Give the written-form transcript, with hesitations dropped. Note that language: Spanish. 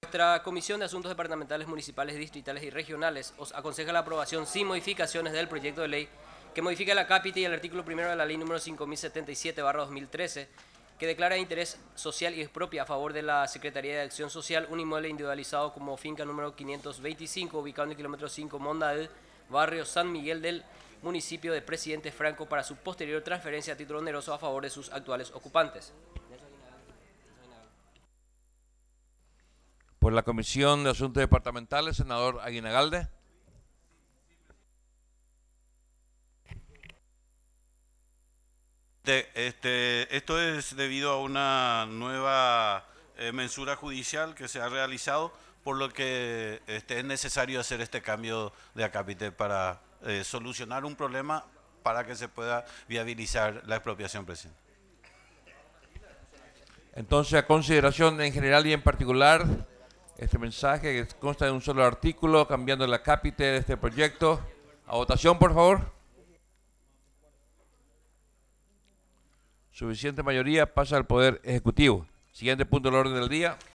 Nuestra Comisión de Asuntos Departamentales, Municipales, Distritales y Regionales os aconseja la aprobación sin modificaciones del proyecto de ley que modifica la cápita y el artículo primero de la ley número 5077/2013, que declara de interés social y expropia a favor de la Secretaría de Acción Social un inmueble individualizado como finca número 525, ubicado en el kilómetro 5 Mondael, barrio San Miguel del municipio de Presidente Franco, para su posterior transferencia a título oneroso a favor de sus actuales ocupantes. Por la Comisión de Asuntos Departamentales, senador Aguinagalde. Esto es debido a una nueva mensura judicial que se ha realizado, por lo que es necesario hacer este cambio de acápite para solucionar un problema para que se pueda viabilizar la expropiación, presidente. Entonces, a consideración en general y en particular, este mensaje que consta de un solo artículo, cambiando el acápite de este proyecto. A votación, por favor. Suficiente mayoría, pasa al Poder Ejecutivo. Siguiente punto del orden del día.